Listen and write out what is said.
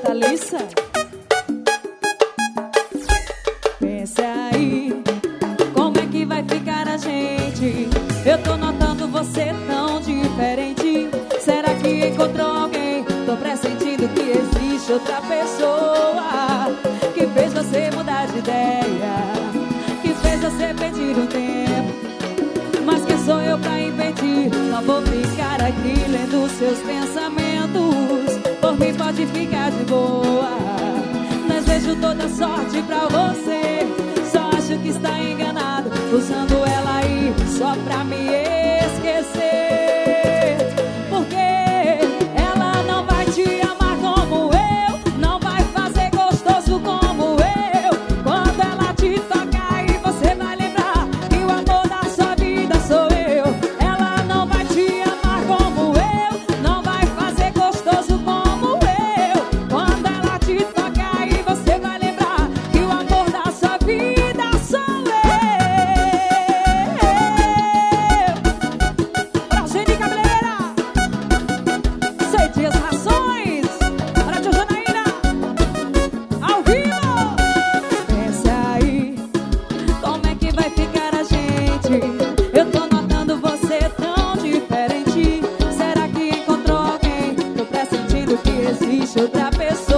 Thalissa. Pense aí, como é que vai ficar a gente? Eu tô notando você tão diferente. Será que encontrou alguém? Tô pressentindo que existe outra pessoa que fez você mudar de ideia, que fez você perder o tempo. Mas quem sou eu pra impedir? Não vou ficar aqui lendo seus pensamentos. Por mim pode ficar de boa. Desejo toda sorte pra você. Só acho que está enganado, usando ela aí só pra me esquecer. Porque ela não vai te amar como eu, não vai fazer gostoso como eu. Quando ela te tocar aí você vai lembrar que o amor da sua vida sou eu. Ela não vai te amar como eu, não vai fazer gostoso como eu. Quando ela te tocar aí você vai lembrar que o amor da sua vida sou eu. Pra gente, cabeleireira, 6 dias rações. Para a tia Janaína, ao vivo. Pense aí, como é que vai ficar a gente? Eu tô notando você tão diferente. Será que encontrou alguém? Tô pressentindo que existe outra pessoa